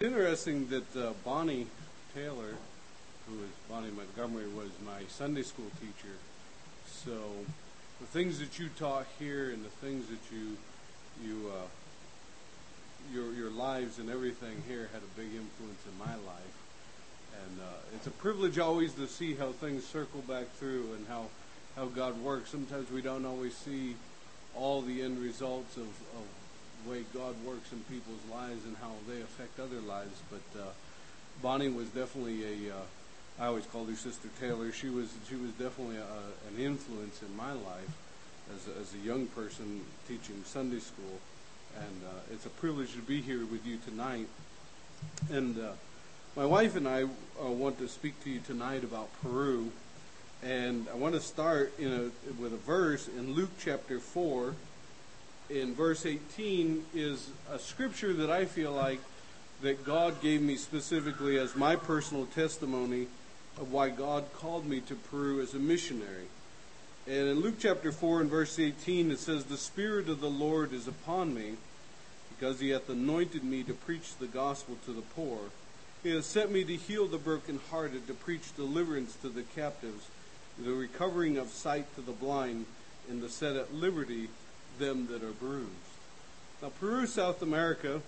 interesting that Bonnie Taylor, who is Bonnie Montgomery, was my Sunday school teacher. So the things that you taught here and the things that your lives and everything here had a big influence in my life. And it's a privilege always to see how things circle back through and how God works. Sometimes we don't always see all the end results of the way God works in people's lives and how they affect other lives. But Bonnie was definitely I always called her Sister Taylor. She was definitely an influence in my life as a young person teaching Sunday school. And it's a privilege to be here with you tonight. And my wife and I want to speak to you tonight about Peru. And I want to start with a verse in Luke chapter 4. In verse 18 is a scripture that I feel like that God gave me specifically as my personal testimony of why God called me to Peru as a missionary. And in Luke chapter 4 and verse 18 it says, "The Spirit of the Lord is upon me, because he hath anointed me to preach the gospel to the poor. He has sent me to heal the brokenhearted, to preach deliverance to the captives, the recovering of sight to the blind, and to set at liberty them that are bruised." Now, Peru, South America,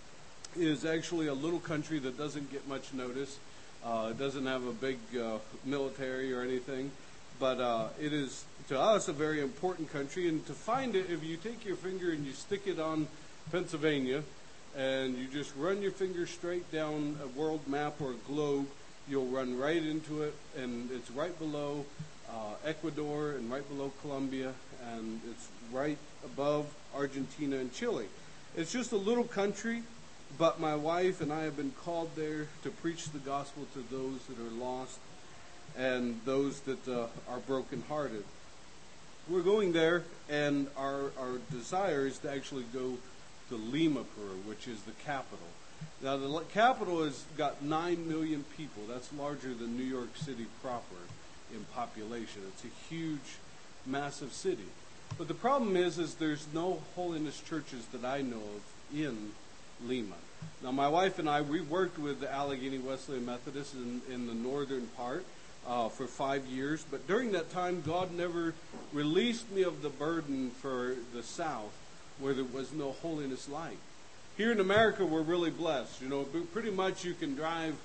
is actually a little country that doesn't get much notice. It doesn't have a big military or anything, but it is, to us, a very important country. And to find it, if you take your finger and you stick it on Pennsylvania, and you just run your finger straight down a world map or a globe, you'll run right into it, and it's right below Ecuador and right below Colombia, and it's right above Argentina and Chile. It's just a little country, but my wife and I have been called there to preach the gospel to those that are lost and those that are brokenhearted. We're going there, and our desire is to actually go to Lima, Peru, which is the capital. Now, the capital has got 9 million people. That's larger than New York City proper in population. It's a huge, massive city. But the problem is there's no holiness churches that I know of in Lima. Now, my wife and I, we worked with the Allegheny Wesleyan Methodists in the northern part for 5 years. But during that time, God never released me of the burden for the South, where there was no holiness light. Here in America, we're really blessed. Pretty much you can drive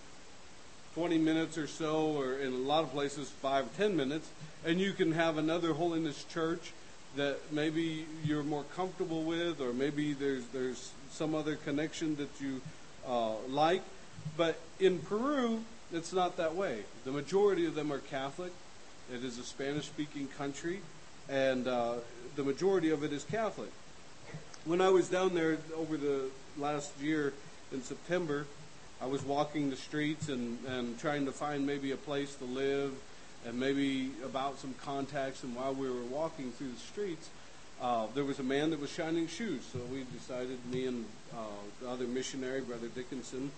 20 minutes or so, or in a lot of places 5, 10 minutes, and you can have another holiness church that maybe you're more comfortable with, or maybe there's some other connection that you like. But in Peru, it's not that way. The majority of them are Catholic. It is a Spanish-speaking country, and the majority of it is Catholic. When I was down there over the last year in September, I was walking the streets and trying to find maybe a place to live and maybe about some contacts. And while we were walking through the streets, there was a man that was shining shoes. So we decided, me and the other missionary, Brother Dickinson,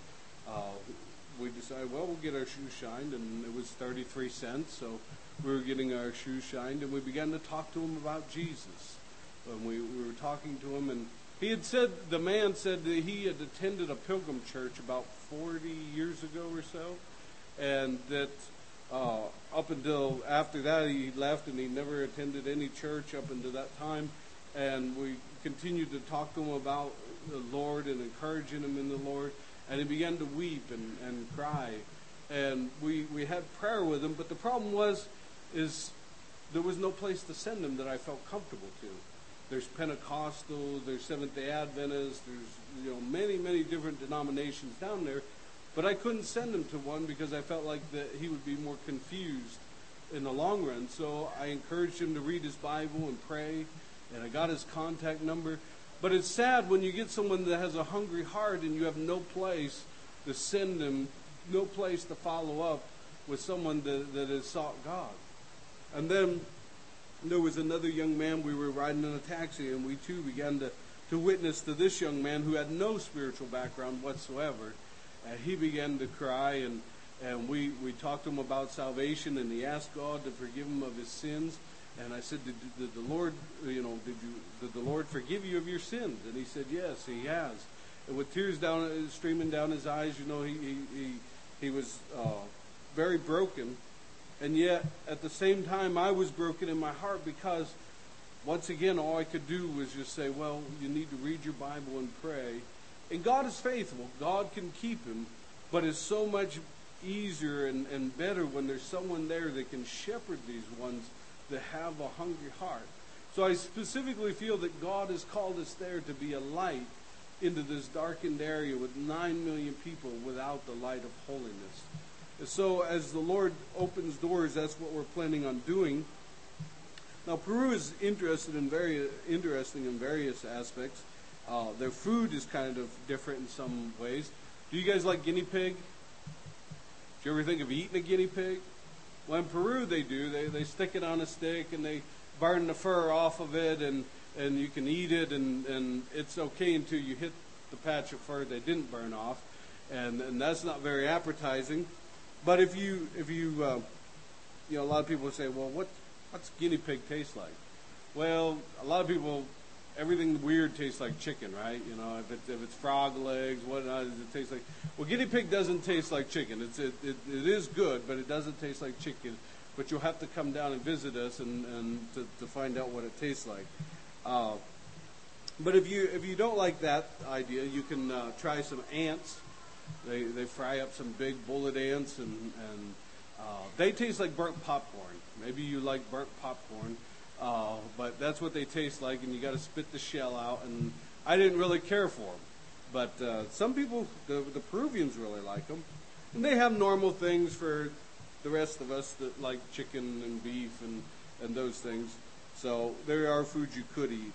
we decided, well, we'll get our shoes shined. And it was 33 cents. So we were getting our shoes shined, and we began to talk to him about Jesus. And we were talking to him, and the man said that he had attended a pilgrim church about 40 years ago or so, and that up until after that he left, and he never attended any church up until that time. And we continued to talk to him about the Lord and encouraging him in the Lord, and he began to weep and cry. And we had prayer with him, but the problem is there was no place to send him that I felt comfortable to. There's Pentecostal, there's Seventh-day Adventists, there's many, many different denominations down there, but I couldn't send him to one because I felt like that he would be more confused in the long run. So I encouraged him to read his Bible and pray, and I got his contact number. But it's sad when you get someone that has a hungry heart and you have no place to send them, no place to follow up with someone that has sought God. And then there was another young man. We were riding in a taxi, and we too began to witness to this young man who had no spiritual background whatsoever. And he began to cry, and we talked to him about salvation, and he asked God to forgive him of his sins. And I said, did the Lord, did the Lord forgive you of your sins? And he said, yes, he has. and with tears streaming down his eyes, he was very broken. And yet, at the same time, I was broken in my heart because, once again, all I could do was just say, well, you need to read your Bible and pray. And God is faithful. God can keep him. But it's so much easier and better when there's someone there that can shepherd these ones that have a hungry heart. So I specifically feel that God has called us there to be a light into this darkened area with 9 million people without the light of holiness. And so as the Lord opens doors, that's what we're planning on doing. Now, Peru is interesting in various aspects. Their food is kind of different in some ways. Do you guys like guinea pig? Do you ever think of eating a guinea pig? Well, in Peru they do. They stick it on a stick and they burn the fur off of it, and you can eat it, and it's okay until you hit the patch of fur they didn't burn off, and that's not very appetizing. But if you a lot of people say, well, what's guinea pig taste like? Well, a lot of people, everything weird tastes like chicken, right? If it's frog legs, what does it taste like? Well, guinea pig doesn't taste like chicken. It is good, but it doesn't taste like chicken. But you'll have to come down and visit us and to find out what it tastes like. But if you don't like that idea, you can try some ants. They fry up some big bullet ants, and they taste like burnt popcorn. Maybe you like burnt popcorn, but that's what they taste like, and you got to spit the shell out. And I didn't really care for them, but some people, the Peruvians, really like them, and they have normal things for the rest of us that like chicken and beef and those things. So there are foods you could eat.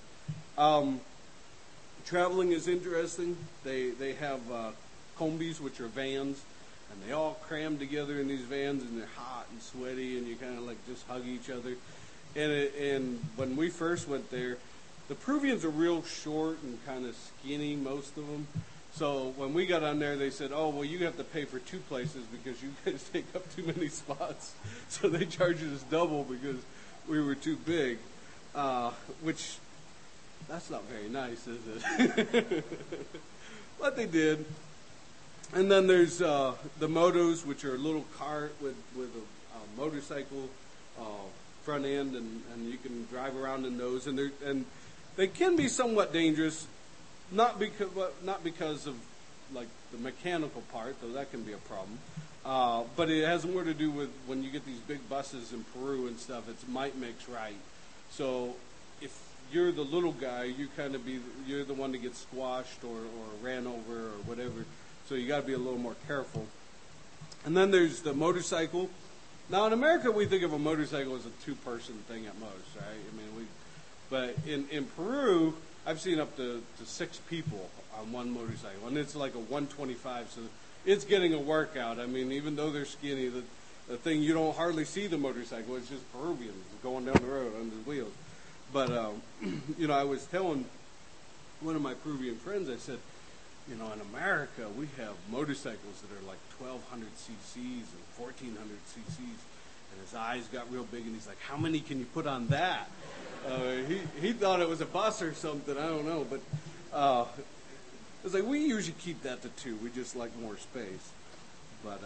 Traveling is interesting. They have combis, which are vans, and they all cram together in these vans, and they're hot and sweaty, and you kind of like just hug each other. And when we first went there, the Peruvians are real short and kind of skinny, most of them. So when we got on there, they said, oh, well, you have to pay for 2 places because you guys take up too many spots. So they charged us double because we were too big, which that's not very nice, is it? But they did. And then there's the motos, which are a little cart with a motorcycle front end, and you can drive around in those. And they can be somewhat dangerous, not because of like the mechanical part, though that can be a problem. But it has more to do with when you get these big buses in Peru and stuff. It's might makes right. So if you're the little guy, you're the one that gets squashed or ran over or whatever. So you got to be a little more careful. And then there's the motorcycle. Now in America, we think of a motorcycle as a 2-person thing at most, right? But in Peru, I've seen up to 6 people on one motorcycle, and it's like a 125, so it's getting a workout. Even though they're skinny, the thing, you don't hardly see the motorcycle. It's just Peruvians going down the road on the wheels. But, I was telling one of my Peruvian friends, I said, in America, we have motorcycles that are like 1,200 cc's and 1,400 cc's. And his eyes got real big, and he's like, how many can you put on that? He thought it was a bus or something. I don't know. But it's like, we usually keep that to 2. We just like more space. But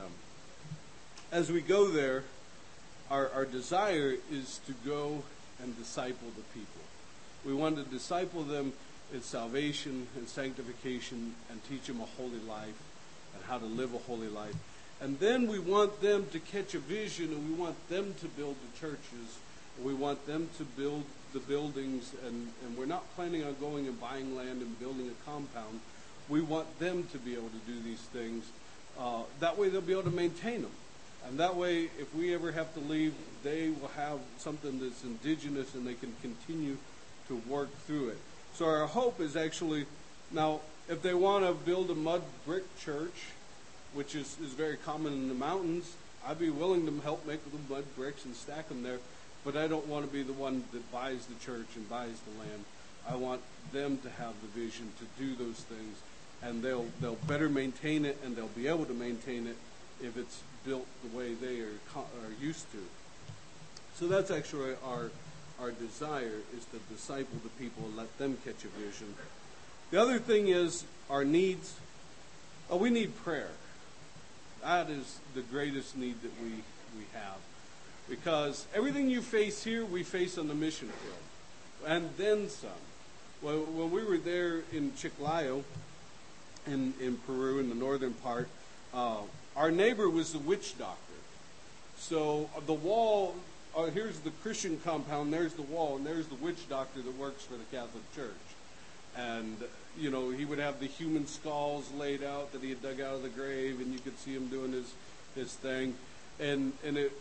as we go there, our desire is to go and disciple the people. We want to disciple them in salvation and sanctification and teach them a holy life and how to live a holy life. And then we want them to catch a vision, and we want them to build the churches. And we want them to build the buildings, and we're not planning on going and buying land and building a compound. We want them to be able to do these things. That way they'll be able to maintain them. And that way, if we ever have to leave, they will have something that's indigenous, and they can continue to work through it. So our hope is actually, now, if they want to build a mud brick church, which is very common in the mountains, I'd be willing to help make the mud bricks and stack them there, but I don't want to be the one that buys the church and buys the land. I want them to have the vision to do those things, and they'll better maintain it, and they'll be able to maintain it if it's built the way they are used to. So that's actually our desire, is to disciple the people and let them catch a vision. The other thing is our needs. We need prayer. That is the greatest need that we have. Because everything you face here, we face on the mission field. And then some. Well, when we were there in Chiclayo, in Peru, in the northern part, our neighbor was the witch doctor. So the wall, here's the Christian compound, there's the wall, and there's the witch doctor that works for the Catholic Church. And, you know, he would have the human skulls laid out that he had dug out of the grave, and you could see him doing his thing. And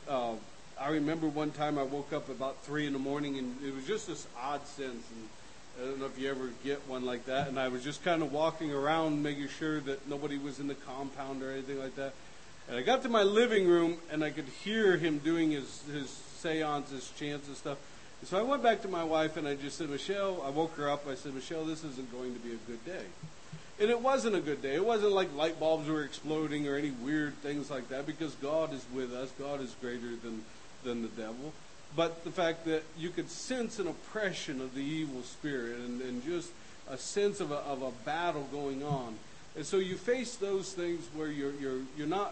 I remember one time I woke up about 3 in the morning, and it was just this odd sense, and I don't know if you ever get one like that, and I was just kind of walking around making sure that nobody was in the compound or anything like that. And I got to my living room, and I could hear him doing his seance, his chants and stuff. And so I went back to my wife, and I just said, Michelle, I woke her up. I said, Michelle, this isn't going to be a good day. And it wasn't a good day. It wasn't like light bulbs were exploding or any weird things like that, because God is with us. God is greater than the devil. But the fact that you could sense an oppression of the evil spirit and just a sense of a battle going on. And so you face those things where you're not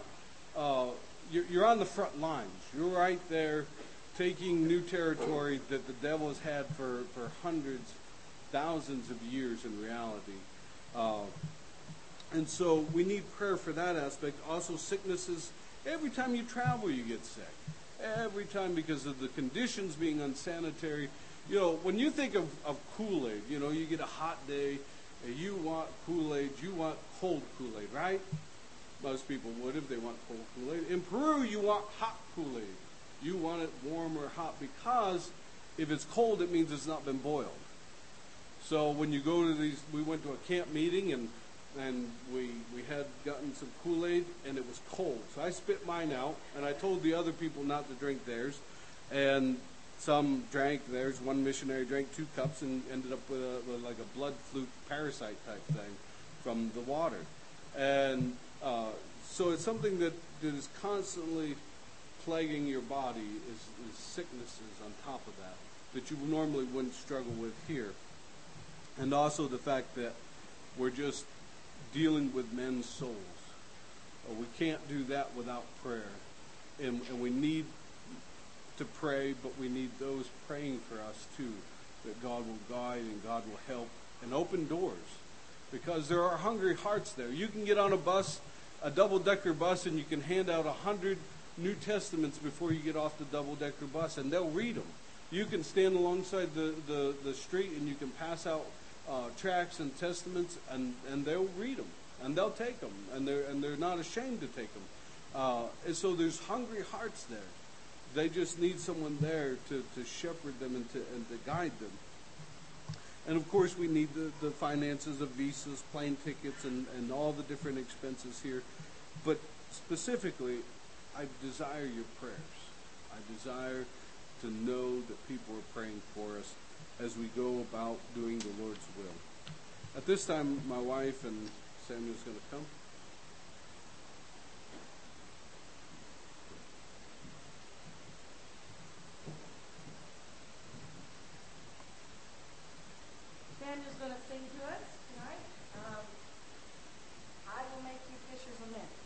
you're on the front lines. You're right there taking new territory that the devil has had for hundreds, thousands of years in reality. And so we need prayer for that aspect. Also, sicknesses. Every time you travel, you get sick. Every time, because of the conditions being unsanitary. You know, when you think of Kool-Aid, you know, you get a hot day, and you want Kool-Aid, you want cold Kool-Aid, right? Most people would if they want cold Kool-Aid. In Peru, you want hot Kool-Aid. You want it warm or hot, because if it's cold, it means it's not been boiled. So when you go to these, we went to a camp meeting, and we had gotten some Kool-Aid, and it was cold. So I spit mine out, and I told the other people not to drink theirs. And some drank theirs. One missionary drank 2 cups and ended up with like a blood fluke parasite type thing from the water. And so it's something that is constantly plaguing your body is sicknesses on top of that you normally wouldn't struggle with here. And also the fact that we're just dealing with men's souls. We can't do that without prayer. And we need to pray, but we need those praying for us too, that God will guide and God will help and open doors. Because there are hungry hearts there. You can get on a bus, a double-decker bus, and you can hand out 100 New Testaments before you get off the double-decker bus, and they'll read them. You can stand alongside the street, and you can pass out tracts and testaments, and they'll read them, and they'll take them, and they're not ashamed to take them. And so there's hungry hearts there. They just need someone there to shepherd them and to guide them. And of course, we need the finances of visas, plane tickets, and all the different expenses here. But specifically, I desire your prayers. I desire to know that people are praying for us as we go about doing the Lord's will. At this time, my wife and Samuel's going to come. Samuel's going to sing to us tonight. I will make you fishers of men.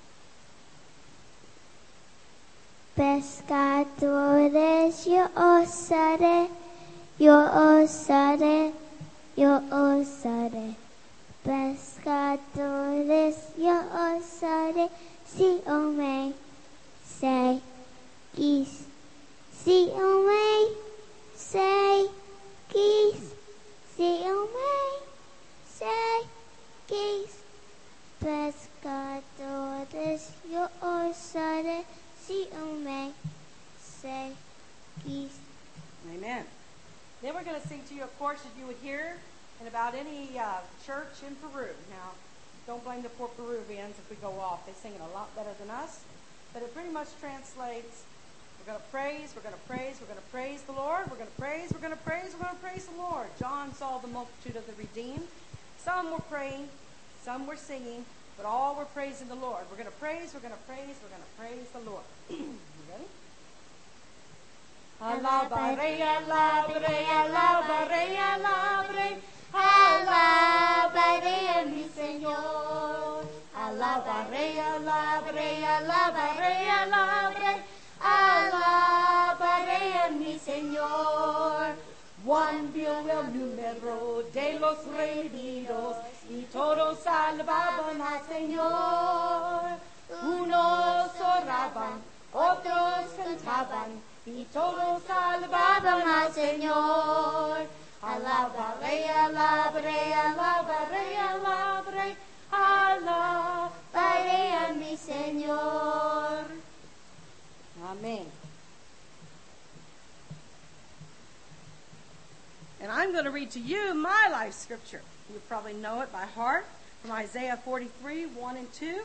Pescadores, yo osaré, yo osaré, yo osaré. Pescadores, yo osaré, si o me seguís. Si o me seguís, si o me seguís. Pescadores, yo osaré, si o me seguís. Amen. Then we're going to sing to you, of course, as you would hear in about any church in Peru. Now, don't blame the poor Peruvians if we go off. They sing it a lot better than us. But it pretty much translates, we're going to praise, we're going to praise, we're going to praise the Lord, we're going to praise, we're going to praise, we're going to praise the Lord. John saw the multitude of the redeemed. Some were praying, some were singing, but all were praising the Lord. We're going to praise, we're going to praise, we're going to praise the Lord. You ready? Alabaré, alabaré, alabaré, alabaré. Alabaré a mi Señor. Alabaré, alabaré, alabaré, alabaré. Alabaré a mi Señor. Juan vio el número de los redimidos y todos alababan al Señor. Unos oraban, otros cantaban y todos alababan al Señor. Alabaré, alabaré, alabaré, alabaré, alabaré a mi Señor. Amen. And I'm going to read to you my life scripture. You probably know it by heart from Isaiah 43, 1 and 2.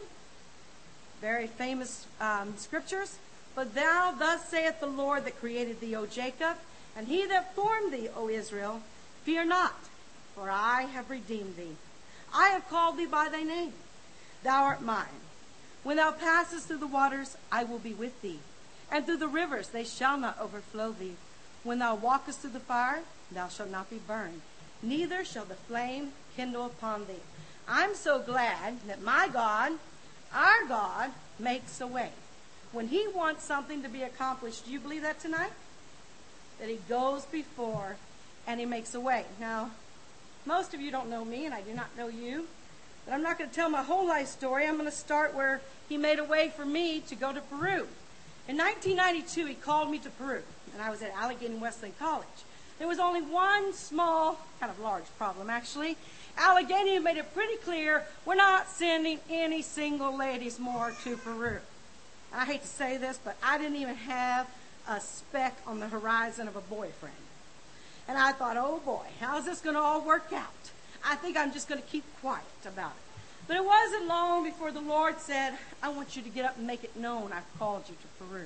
Very famous scriptures. But thou, thus saith the Lord that created thee, O Jacob, and he that formed thee, O Israel, fear not, for I have redeemed thee. I have called thee by thy name. Thou art mine. When thou passest through the waters, I will be with thee. And through the rivers, they shall not overflow thee. When thou walkest through the fire, thou shalt not be burned, neither shall the flame kindle upon thee. I'm so glad that my God, our God, makes a way. When he wants something to be accomplished, do you believe that tonight? That he goes before and he makes a way. Now, most of you don't know me, and I do not know you, but I'm not going to tell my whole life story. I'm going to start where he made a way for me to go to Peru. In 1992, he called me to Peru, and I was at Allegheny Wesleyan College. There was only one small, kind of large problem, actually. Allegheny made it pretty clear we're not sending any single ladies more to Peru. I hate to say this, but I didn't even have a speck on the horizon of a boyfriend. And I thought, oh boy, how's this going to all work out? I think I'm just going to keep quiet about it. But it wasn't long before the Lord said, I want you to get up and make it known I've called you to Peru.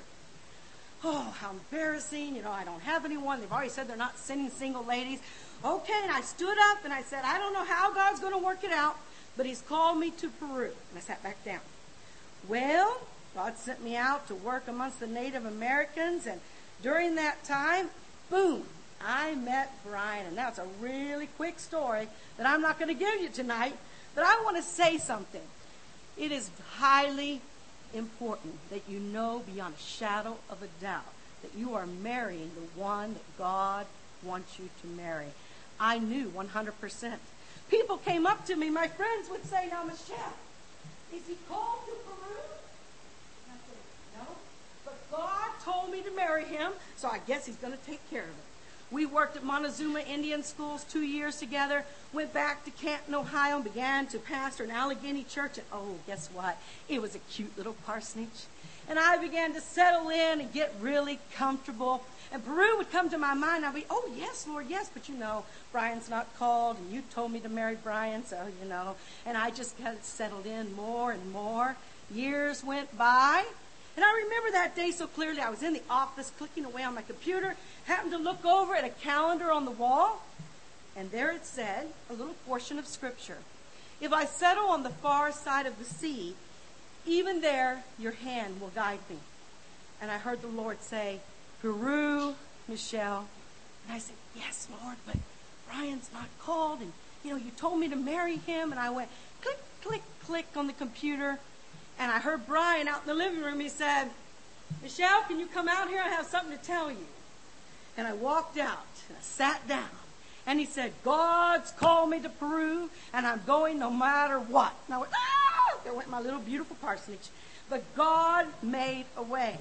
Oh, how embarrassing. You know, I don't have anyone. They've already said they're not sending single ladies. Okay, and I stood up and I said, I don't know how God's going to work it out, but he's called me to Peru. And I sat back down. Well, God sent me out to work amongst the Native Americans, and during that time, boom, I met Brian. And that's a really quick story that I'm not going to give you tonight, but I want to say something. It is highly important that you know beyond a shadow of a doubt that you are marrying the one that God wants you to marry. I knew 100%. People came up to me, my friends would say, now, Michelle, is he called to Peru? And I said, no. But God told me to marry him, so I guess he's going to take care of it. We worked at Montezuma Indian Schools 2 years together, went back to Canton, Ohio, and began to pastor an Allegheny church. And oh, guess what? It was a cute little parsonage. And I began to settle in and get really comfortable. And Peru would come to my mind. I'd be, oh, yes, Lord, yes. But, you know, Brian's not called, and you told me to marry Brian, so, you know. And I just got settled in more and more. Years went by. And I remember that day so clearly. I was in the office clicking away on my computer, happened to look over at a calendar on the wall, and there it said, a little portion of Scripture. If I settle on the far side of the sea, even there your hand will guide me. And I heard the Lord say, Peru, Michelle. And I said, yes, Lord, but Brian's not called, and, you know, you told me to marry him. And I went click, click, click on the computer. And I heard Brian out in the living room. He said, Michelle, can you come out here? I have something to tell you. And I walked out and I sat down. And he said, God's called me to Peru, and I'm going no matter what. And I went, ah! There went my little beautiful parsonage. But God made a way.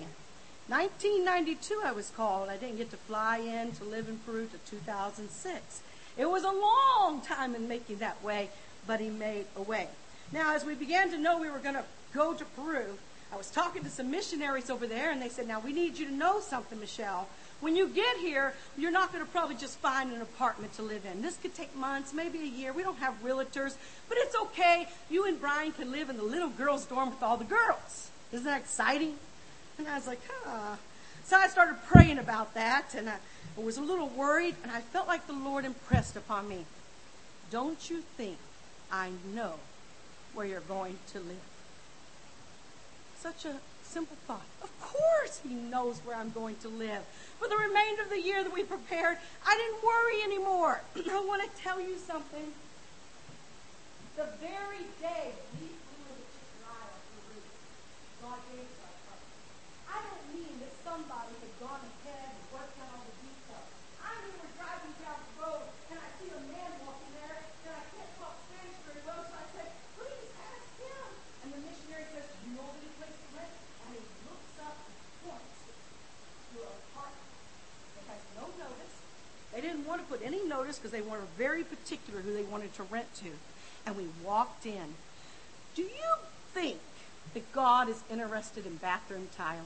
1992 I was called. I didn't get to fly in to live in Peru to 2006. It was a long time in making that way, but he made a way. Now, as we began to know we were going to go to Peru, I was talking to some missionaries over there, and they said, now, we need you to know something, Michelle. When you get here, you're not going to probably just find an apartment to live in. This could take months, maybe a year. We don't have realtors, but it's okay. You and Brian can live in the little girls' dorm with all the girls. Isn't that exciting? And I was like, huh. So I started praying about that, and I was a little worried, and I felt like the Lord impressed upon me. Don't you think I know where you're going to live? Such a simple thought. Of course he knows where I'm going to live. For the remainder of the year that we prepared, I didn't worry anymore. I want to tell you something. The very day we flew into Chiclayo, Peru, God gave us our heart. I don't mean that somebody had gone ahead and worked out all the details. I mean we're driving down the road and I see a man walking there and I can't talk Spanish very well, so I said, please ask him. And the missionary says, do you know of any place to rent? And he looks up and points to a apartment that has no notice. They didn't want to put any notice because they were very particular who they wanted to rent to. And we walked in. Do you think that God is interested in bathroom tile?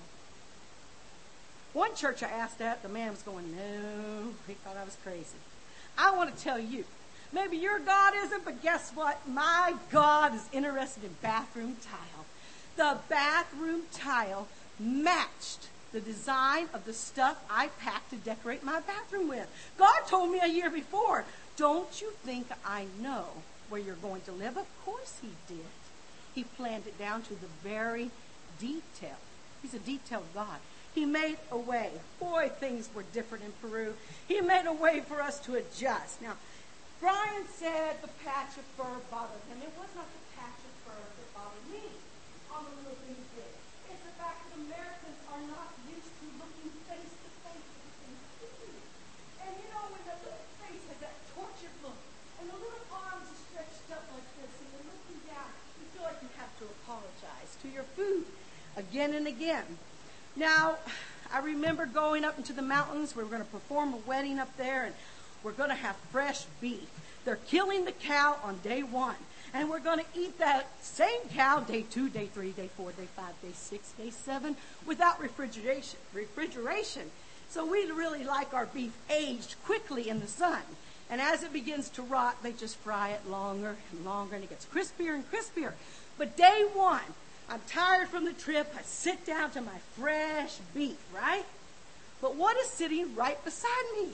One church I asked that, the man was going, no, he thought I was crazy. I want to tell you, maybe your God isn't, but guess what? My God is interested in bathroom tile. The bathroom tile matched the design of the stuff I packed to decorate my bathroom with. God told me a year before, don't you think I know where you're going to live? Of course he did. He planned it down to the very detail. He's a detailed God. He made a way. Boy, things were different in Peru. He made a way for us to adjust. Now, Brian said the patch of fur bothered him. It was not the patch of fur that bothered me on the little things there. It's the fact that Americans are not used to looking face to face with things. And you know, when the little face has that tortured look, and the little arms are stretched up like this, and you're looking down, you feel like you have to apologize to your food again and again. Now, I remember going up into the mountains. We were going to perform a wedding up there, and we're going to have fresh beef. They're killing the cow on day 1, and we're going to eat that same cow day 2, day 3, day 4, day 5, day 6, day 7 without refrigeration. So we really like our beef aged quickly in the sun. And as it begins to rot, they just fry it longer and longer, and it gets crispier and crispier. But day 1, I'm tired from the trip. I sit down to my fresh beef, right? But what is sitting right beside me?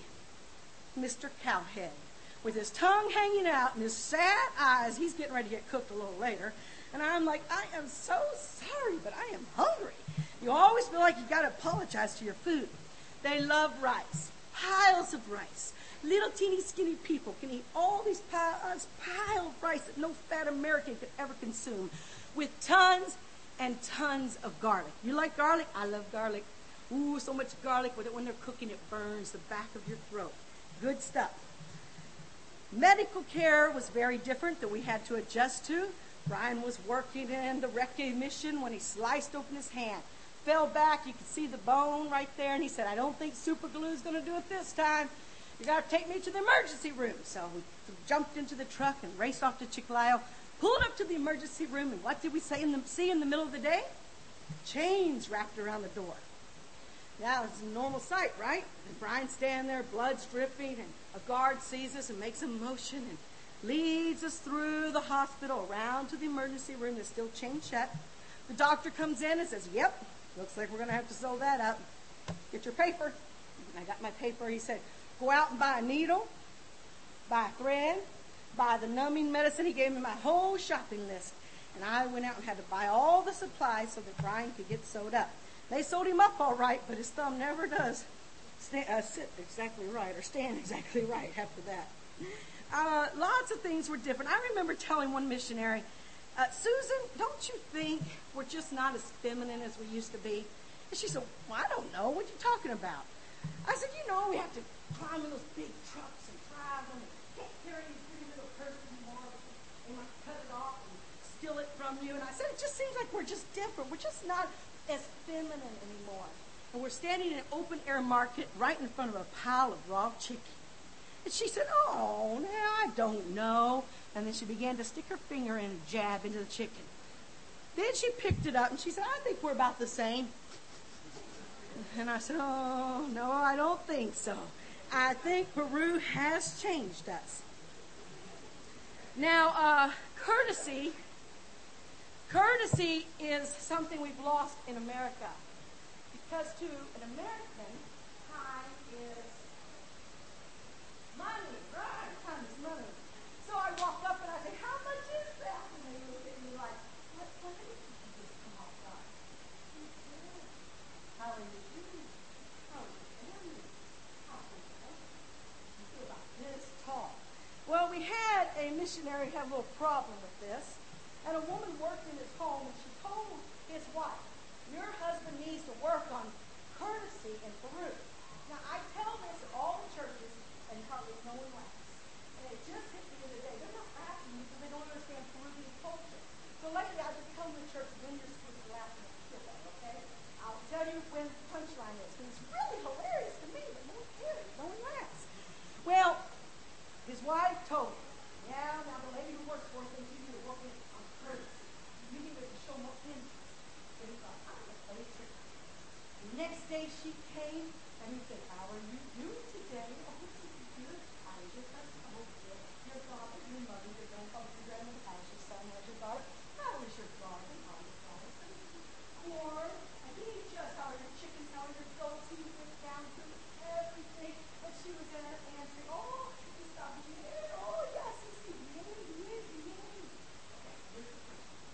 Mr. Cowhead. With his tongue hanging out and his sad eyes. He's getting ready to get cooked a little later. And I'm like, I am so sorry, but I am hungry. You always feel like you got to apologize to your food. They love rice. Piles of rice. Little teeny skinny people can eat all these piles of rice that no fat American could ever consume, with tons and tons of garlic. You like garlic? I love garlic. Ooh, so much garlic. When they're cooking, it burns the back of your throat. Good stuff. Medical care was very different that we had to adjust to. Brian was working in the Recce mission when he sliced open his hand. Fell back. You could see the bone right there. And he said, I don't think super glue is going to do it this time. You got to take me to the emergency room. So we jumped into the truck and raced off to Chiclayo. Pulled up to the emergency room, and what did we see in the middle of the day? Chains wrapped around the door. Now, it's a normal sight, right? And Brian's standing there, blood's dripping, and a guard sees us and makes a motion and leads us through the hospital around to the emergency room that's still chained shut. The doctor comes in and says, yep, looks like we're going to have to sew that up. Get your paper. And I got my paper. He said, go out and buy a needle, buy a thread, buy the numbing medicine. He gave me my whole shopping list. And I went out and had to buy all the supplies so that Brian could get sewed up. They sewed him up all right, but his thumb never does sit exactly right or stand exactly right after that. Lots of things were different. I remember telling one missionary, Susan, don't you think we're just not as feminine as we used to be? And she said, well, I don't know. What are you talking about? I said, we have to climb in those big trucks and drive them and can't carry these pretty little purses anymore. They might cut it off and steal it from you. And I said, it just seems like we're just different. We're just not as feminine anymore. And we're standing in an open-air market right in front of a pile of raw chicken. And she said, oh, now I don't know. And then she began to stick her finger in and jab into the chicken. Then she picked it up and she said, I think we're about the same. And I said, oh, no, I don't think so. I think Peru has changed us. Now, courtesy is something we've lost in America. Because to an American, time is money, right? Time is money. So I walk up and I say, how much is that? And they look at me like, what did you just come off, God? missionary had a little problem with this. And a woman worked in his home, and she told his wife, your husband needs to work on courtesy in Peru. Now, I tell this at all the churches, and hardly no one laughs. And it just hit me the other day. They're not laughing because they don't understand Peruvian culture. So lately, I've been telling the church when you're supposed to laugh and feel that, okay? I'll tell you when the punchline is, because it's really hilarious to me, but no one cares. No one laughs. Well, his wife told him, yeah, now the lady who works for us thinks you need to work with on courtesy. You need to show more interest. So he thought, I'm going to play a trick. The next day she came, and he said, how are you doing today? Oh, this is good. How is your husband? Oh, good. Your father, your mother, your grandfather, your grandmother, how's your son, how's your daughter? How is your garden? How is your garden? Corn. And he just, how are your chickens? How are your goats? He went down through everything. And she was in her answering, oh, he stopped me. Oh, yes, he said, yay. Okay, here's the first one.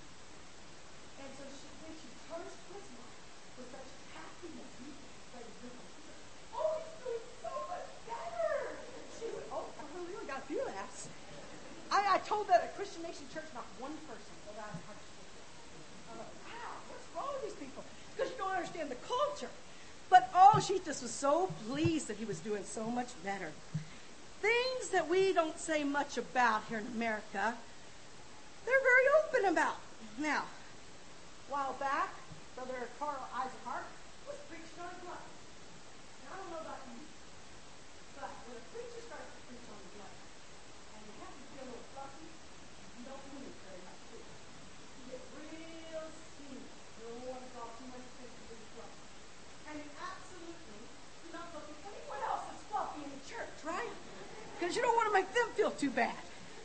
And so when she turns to his wife with such happiness, he said, oh, he's doing so much better. She went, oh, we really got a few laughs. I told that at Christian Nation Church, not one person without a heart. I'm like, wow, what's wrong with these people? Because you don't understand the culture. But oh, she just was so pleased that he was doing so much better. Things that we don't say much about here in America, they're very open about. Now, a while back, Brother Carl Eisenhart was preaching on blood. Now, I don't know about you, but when a preacher starts to preach on blood, and you happen to be a little fluffy, you don't move very much, do you? You get real steamy. You don't want to draw too much attention to the fluff. And you absolutely do not look at anyone else that's fluffy in the church, right? Because you don't want to make them feel too bad.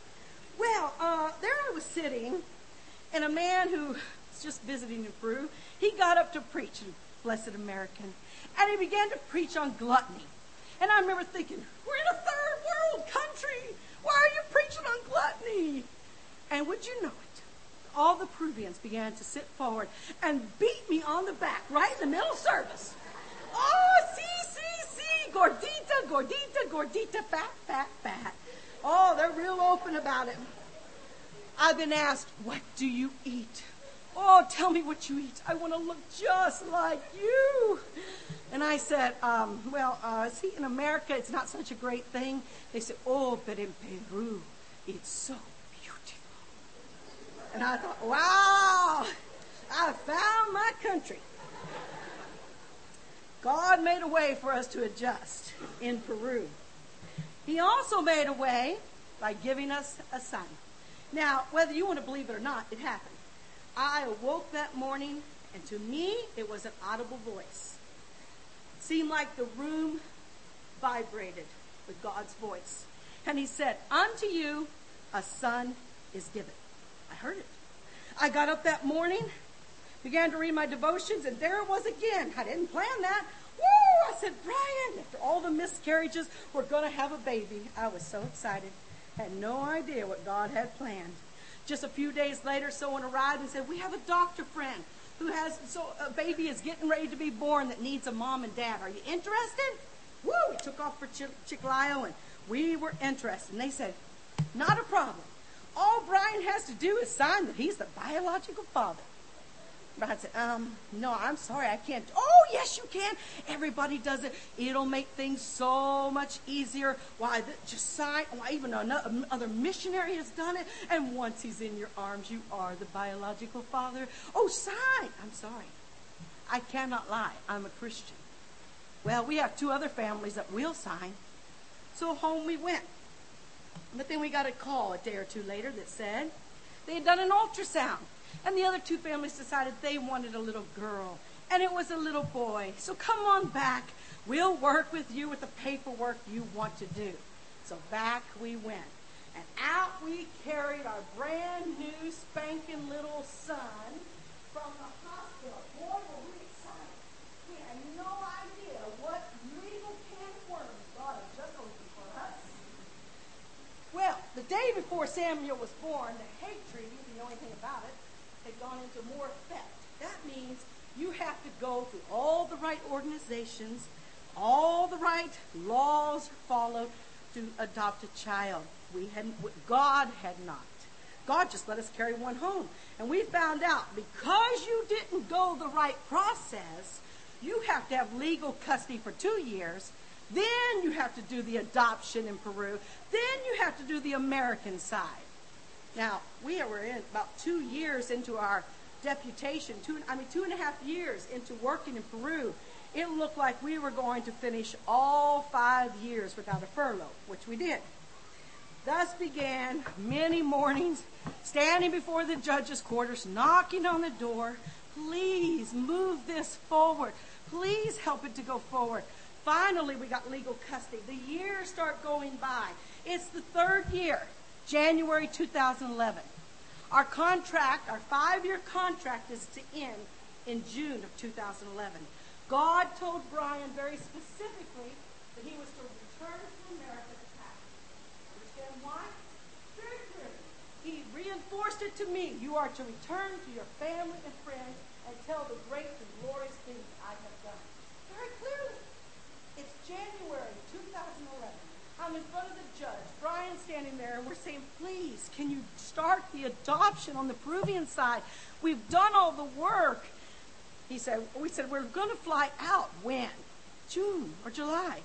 Well, there I was sitting, and a man who was just visiting in Peru, he got up to preach, blessed American, and he began to preach on gluttony. And I remember thinking, we're in a third world country. Why are you preaching on gluttony? And would you know it? All the Peruvians began to sit forward and beat me on the back right in the middle of service. Oh, see, gordita, fat. Oh, they're real open about it. I've been asked, what do you eat? Oh, tell me what you eat. I want to look just like you. And I said, see, in America, it's not such a great thing. They said, oh, but in Peru, it's so beautiful. And I thought, wow, I found my country. God made a way for us to adjust in Peru. He also made a way by giving us a son. Now, whether you want to believe it or not, it happened. I awoke that morning, and to me, it was an audible voice. It seemed like the room vibrated with God's voice. And he said, unto you a son is given. I heard it. I got up that morning, began to read my devotions, and there it was again. I didn't plan that. Woo! I said, Brian, after all the miscarriages, we're going to have a baby. I was so excited. Had no idea what God had planned. Just a few days later, someone arrived and said, we have a doctor friend who has, a baby is getting ready to be born that needs a mom and dad. Are you interested? Woo! We took off for Chiclayo, and we were interested. And they said, not a problem. All Brian has to do is sign that he's the biological father. Brian said, no, I'm sorry, I can't. Oh, yes, you can. Everybody does it. It'll make things so much easier. Why, just sign. Why, even another missionary has done it. And once he's in your arms, you are the biological father. Oh, sign. I'm sorry. I cannot lie. I'm a Christian. Well, we have 2 other families that will sign. So home we went. But then we got a call a day or 2 later that said they had done an ultrasound. And the other 2 families decided they wanted a little girl. And it was a little boy. So come on back. We'll work with you with the paperwork you want to do. So back we went. And out we carried our brand new spanking little son from the hospital. Boy, were we excited. We had no idea what legal can of worms God had just opened for us. Well, the day before Samuel was born, the hate treaty, if you know anything about it, had gone into more effect. That means you have to go through all the right organizations, all the right laws followed to adopt a child. God had not. God just let us carry one home. And we found out because you didn't go the right process, you have to have legal custody for 2 years. Then you have to do the adoption in Peru. Then you have to do the American side. Now, we were in about 2 years into our deputation, 2.5 years into working in Peru. It looked like we were going to finish all 5 years without a furlough, which we did. Thus began many mornings standing before the judge's quarters, knocking on the door. Please move this forward. Please help it to go forward. Finally, we got legal custody. The years start going by. It's the 3rd year, January 2011. Our contract, our 5-year contract, is to end in June of 2011. God told Brian very specifically that he was to return to America to pass. Understand why? Very clearly. He reinforced it to me. You are to return to your family and friends and tell the great and glorious things I have done. Very clearly. It's January 2011. I'm in front of the judge. Brian's standing there, and we're saying, please, can you start the adoption on the Peruvian side? We've done all the work. We said, we're going to fly out. When? June or July.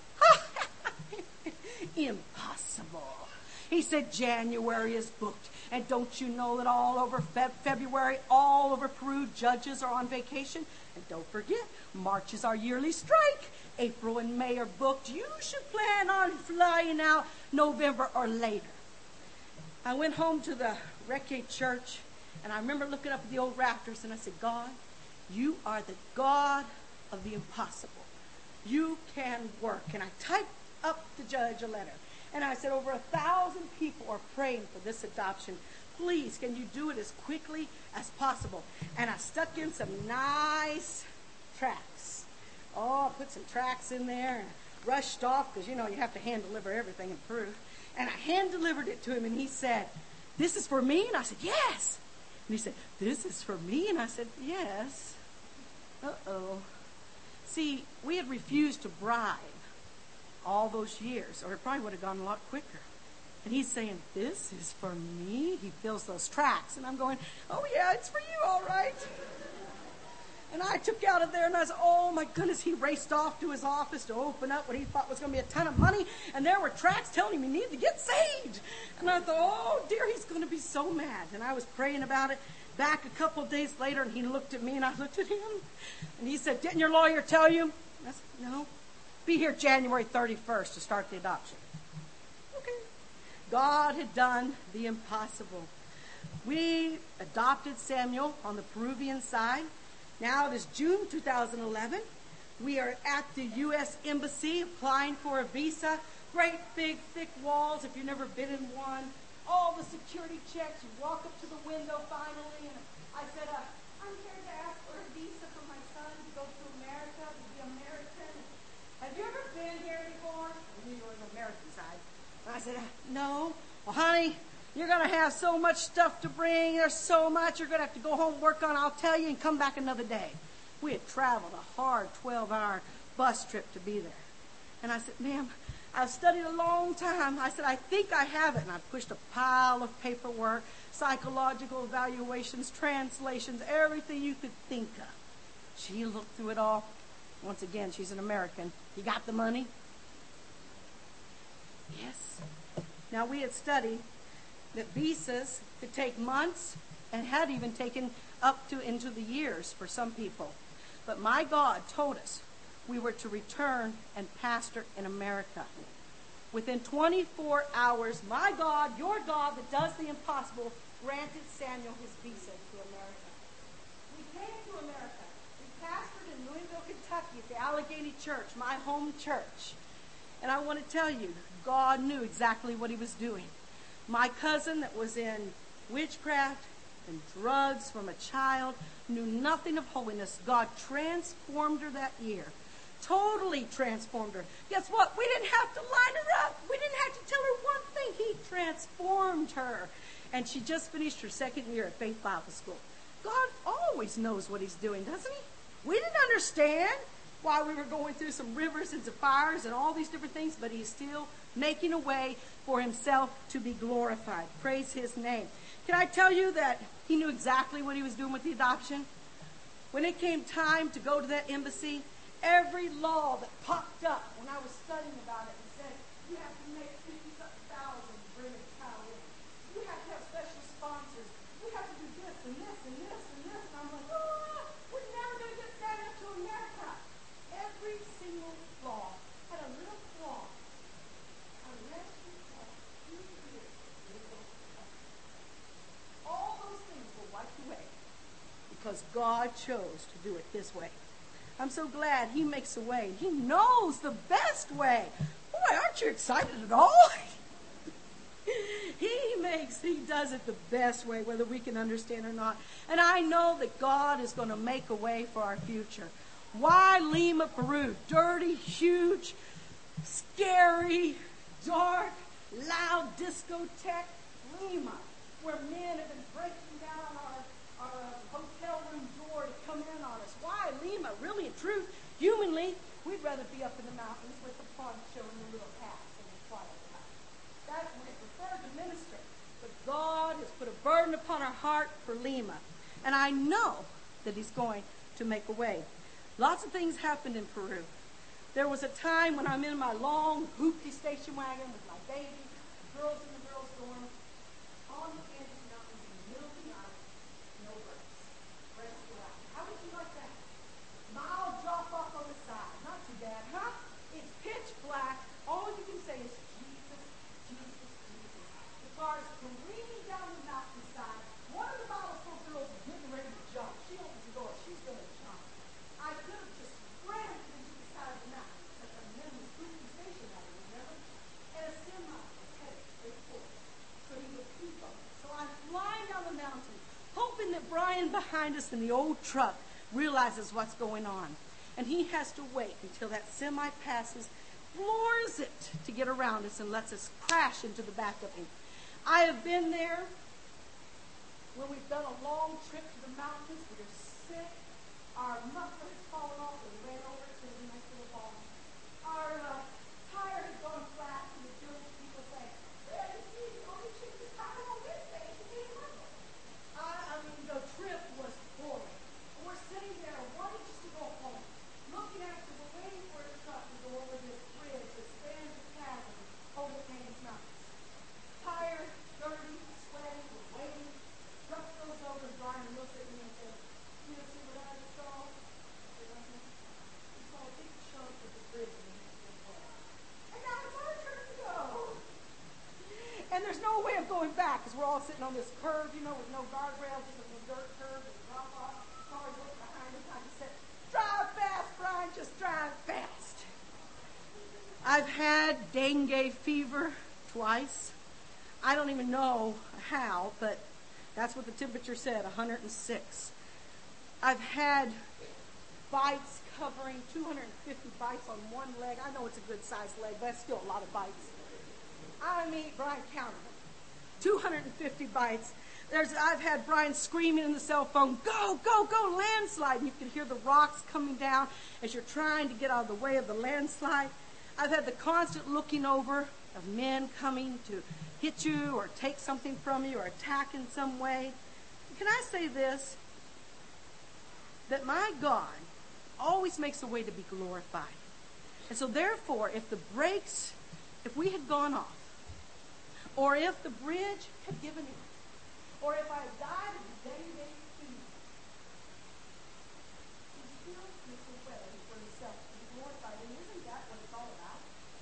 Impossible. He said, January is booked. And don't you know that all over February, all over Peru, judges are on vacation? And don't forget, March is our yearly strike. April and May are booked. You should plan on flying out November or later. I went home to the Reque Church, and I remember looking up at the old rafters, and I said, God, you are the God of the impossible. You can work. And I typed up the judge a letter. And I said, over 1,000 people are praying for this adoption. Please, can you do it as quickly as possible? And I stuck in some nice tracts. Oh, I put some tracts in there and rushed off because, you have to hand deliver everything in Peru. And I hand delivered it to him, and he said, this is for me? And I said, yes. And he said, this is for me? And I said, yes. Uh-oh. See, we had refused to bribe all those years, or it probably would have gone a lot quicker. And he's saying, this is for me? He fills those tracts. And I'm going, oh, yeah, it's for you, all right. And I took out of there, and I said, oh, my goodness. He raced off to his office to open up what he thought was going to be a ton of money. And there were tracts telling him he needed to get saved. And I thought, oh, dear, he's going to be so mad. And I was praying about it. Back a couple of days later, and he looked at me, and I looked at him. And he said, didn't your lawyer tell you? I said, no. Be here January 31st to start the adoption. Okay. God had done the impossible. We adopted Samuel on the Peruvian side. Now it is June 2011. We are at the U.S. Embassy applying for a visa. Great big thick walls if you've never been in one. All the security checks. You walk up to the window finally, and I said, I'm here to ask for a visa for my son to go to America, to be American. Have you ever been here before? I knew you were on the American side. And I said, no. Well, honey, you're going to have so much stuff to bring. There's so much. You're going to have to go home, work on it. I'll tell you, and come back another day. We had traveled a hard 12-hour bus trip to be there. And I said, ma'am, I've studied a long time. I said, I think I have it. And I pushed a pile of paperwork, psychological evaluations, translations, everything you could think of. She looked through it all. Once again, she's an American. You got the money? Yes. Now, we had studied that visas could take months and had even taken up to into the years for some people. But my God told us we were to return and pastor in America. Within 24 hours, my God, your God that does the impossible, granted Samuel his visa to America. We came to America. We pastored in Louisville, Kentucky at the Allegheny Church, my home church. And I want to tell you, God knew exactly what he was doing. My cousin that was in witchcraft and drugs from a child knew nothing of holiness. God transformed her that year. Totally transformed her. Guess what? We didn't have to line her up. We didn't have to tell her one thing. He transformed her. And she just finished her 2nd year at Faith Bible School. God always knows what he's doing, doesn't he? We didn't understand why we were going through some rivers and some fires and all these different things, but he still making a way for himself to be glorified. Praise his name. Can I tell you that he knew exactly what he was doing with the adoption? When it came time to go to that embassy, every law that popped up when I was studying about it and said, you have to make 50,000 to bring a child in. You have to have special sponsors. You have to do this and this and this and this. And I'm like, oh, we're never going to get signed up to America. Every single law had a little flaw. Unless you have 2 years legal custody. All those things were wiped away because God chose to do it this way. I'm so glad he makes a way. He knows the best way. Boy, aren't you excited at all? He does it the best way, whether we can understand or not. And I know that God is going to make a way for our future. Why Lima, Peru? Dirty, huge, scary, dark, loud discotheque Lima, where men have been breaking down our hotel room door to come in on us. Why Lima? Really, in truth, humanly, we'd rather be up in the mountains with the poncho and the little hats and the quiet house. That's what we prefer to minister. But God has put a burden upon our heart for Lima. And I know that he's going to make a way. Lots of things happened in Peru. There was a time when I'm in my long, hoopty station wagon with my baby, girls in the girls' dorm, on the Andes Mountains in the middle of the night, no brakes. Brakes were out. How would you like that? Mild drop off on the side. Not too bad, huh? It's pitch black. All you can say is Jesus, Jesus, Jesus. The car is careening down the mountainside. One of the Bible school girls is getting ready to jump. She opens the door. She's going to jump. I could have just ran into the side of the mountain, except I'm in this spooky station out here, remember? And a semi was headed straight forward. So he would keep up. So I'm flying down the mountain, hoping that Brian behind us in the old truck realizes what's going on. And he has to wait until that semi passes, floors it to get around us and lets us crash into the back of him. I have been there when we've done a long trip to the mountains. We're sick. Our muffler has fallen off and ran over to the next little ball. Our tire has gone flat, and the village people say, "Well, you see, the only chick is stopping on this day. She can't run." I mean, the trip was boring. We're sitting there wanting just to go home, looking after the waiting for the truck to go over this bridge that spans the chasm over the Andes Mountains. Tired, dirty, sweaty, we're waiting. Truck goes over, and Brian looks at me and says, "You see what I just saw?" I said, "We saw a big chunk of the bridge in the next big way. And now it's our turn to go." And there's no way of going back because we're all sitting on this curve, with no guardrails, just a little dirt curve and drop off. Cars look behind us. I just said, "Drive fast, Brian, just drive fast." I've had dengue fever twice. I don't even know how, but that's what the temperature said, 106. I've had bites covering 250 bites on one leg. I know it's a good-sized leg, but that's still a lot of bites. I mean, Brian counted them. 250 bites. I've had Brian screaming in the cell phone, "Go, go, go, landslide." And you can hear the rocks coming down as you're trying to get out of the way of the landslide. I've had the constant looking over of men coming to hit you or take something from you or attack in some way. Can I say this? That my God always makes a way to be glorified. And so therefore, if we had gone off, or if the bridge had given in, or if I had died of the day-to-day fever, he still makes a way for himself to be glorified. And isn't that what it's all about?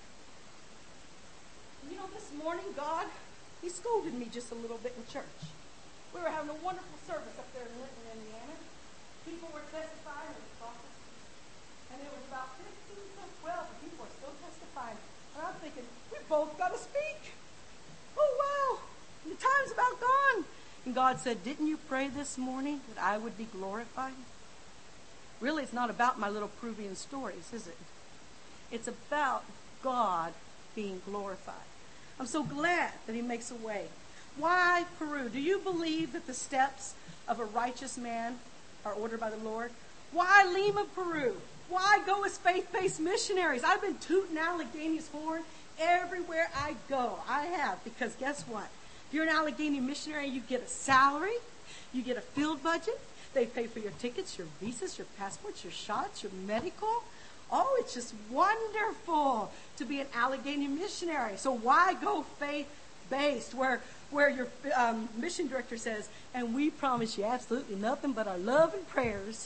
This morning, God, he scolded me just a little bit in church. We were having a wonderful service up there in Linton, Indiana. People were testifying in the prophecy. And it was about 15 to 12, and people were still testifying. And I'm thinking, we both got to speak. Oh, wow. The time's about gone. And God said, "Didn't you pray this morning that I would be glorified?" Really, it's not about my little Peruvian stories, is it? It's about God being glorified. I'm so glad that he makes a way. Why Peru? Do you believe that the steps of a righteous man are ordered by the Lord? Why Lima, Peru? Why go as faith-based missionaries? I've been tooting Alleghany's horn everywhere I go. I have, because guess what? If you're an Allegheny missionary, you get a salary, you get a field budget, they pay for your tickets, your visas, your passports, your shots, your medical. Oh, it's just wonderful to be an Allegheny missionary. So why go faith-based where your mission director says, and we promise you absolutely nothing but our love and prayers?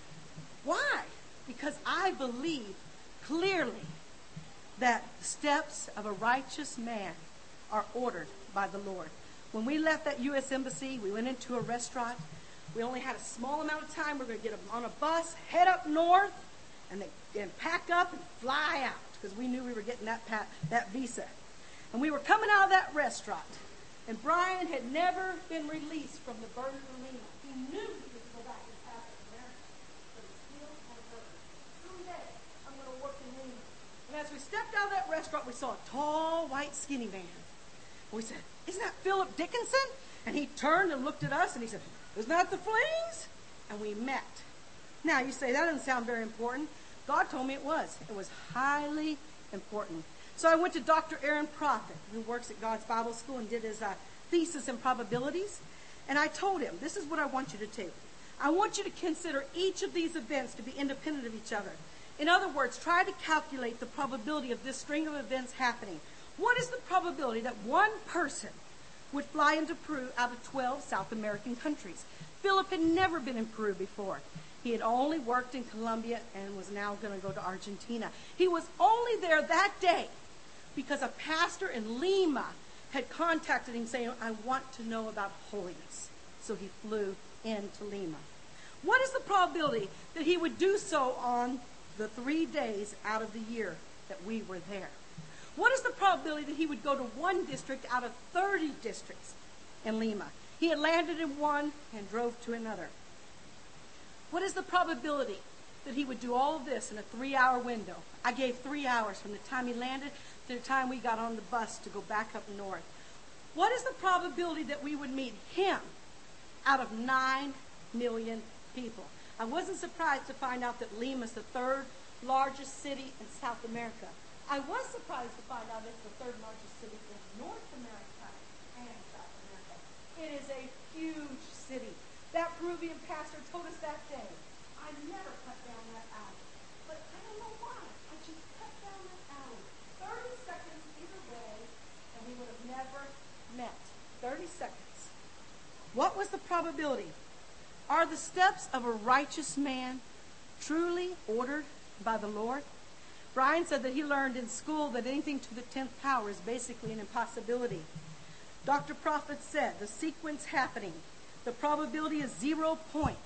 Why? Because I believe clearly that the steps of a righteous man are ordered by the Lord. When we left that U.S. Embassy, we went into a restaurant. We only had a small amount of time. We're going to get on a bus, head up north, and pack up and fly out, because we knew we were getting that visa. And we were coming out of that restaurant, and Brian had never been released from the burden of Lima. He knew he was going to go back and pass it America, but he still had a burden. Someday, I'm going to work in Lima. And as we stepped out of that restaurant, we saw a tall, white, skinny man. And we said, isn't that Philip Dickinson? And he turned and looked at us, and he said, isn't that the Flings? And we met. Now, you say, that doesn't sound very important. God told me it was. It was highly important. So I went to Dr. Aaron Prophet, who works at God's Bible School, and did his thesis in probabilities. And I told him, this is what I want you to do. I want you to consider each of these events to be independent of each other. In other words, try to calculate the probability of this string of events happening. What is the probability that one person would fly into Peru out of 12 South American countries? Philip had never been in Peru before. He had only worked in Colombia and was now going to go to Argentina. He was only there that day because a pastor in Lima had contacted him saying, I want to know about holiness. So he flew into Lima. What is the probability that he would do so on the 3 days out of the year that we were there? What is the probability that he would go to one district out of 30 districts in Lima? He had landed in one and drove to another. What is the probability that he would do all of this in a 3-hour window? I gave 3 hours from the time he landed to the time we got on the bus to go back up north. What is the probability that we would meet him out of 9 million people? I wasn't surprised to find out that Lima is the third largest city in South America. I was surprised to find out it's the third largest city in North America and South America. It is a huge city. That Peruvian pastor told us that day, I never cut down that alley. But I don't know why. I just cut down that alley. 30 seconds either way, and we would have never met. 30 seconds. What was the probability? Are the steps of a righteous man truly ordered by the Lord? Brian said that he learned in school that anything to the 10th power is basically an impossibility. Dr. Prophet said the sequence happening, the probability is 0.00000000032.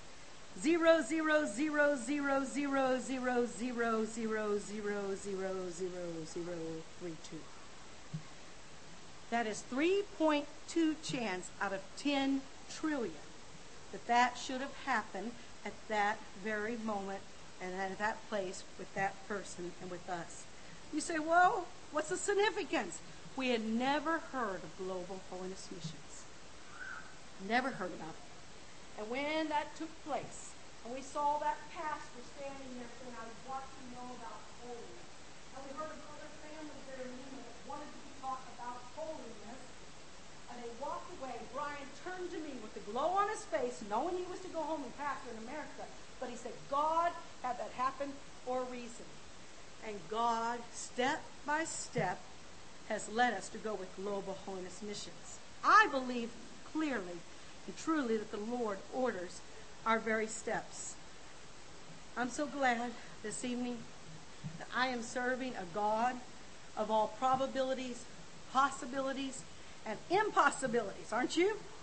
That is 3.2 chance out of 10 trillion that should have happened at that very moment and at that place with that person and with us. You say, well, what's the significance? We had never heard of Global Holiness Missions. Never heard about it. And when that took place, and we saw that pastor standing there saying, I want to know about holiness. And we heard of other families there in Lima that wanted to be taught about holiness. And they walked away. Brian turned to me with the glow on his face, knowing he was to go home and pastor in America. But he said, God had that happen for a reason. And God, step by step, has led us to go with Global Holiness Missions. I believe clearly and truly that the Lord orders our very steps. I'm so glad this evening that I am serving a God of all probabilities, possibilities, and impossibilities. Aren't you?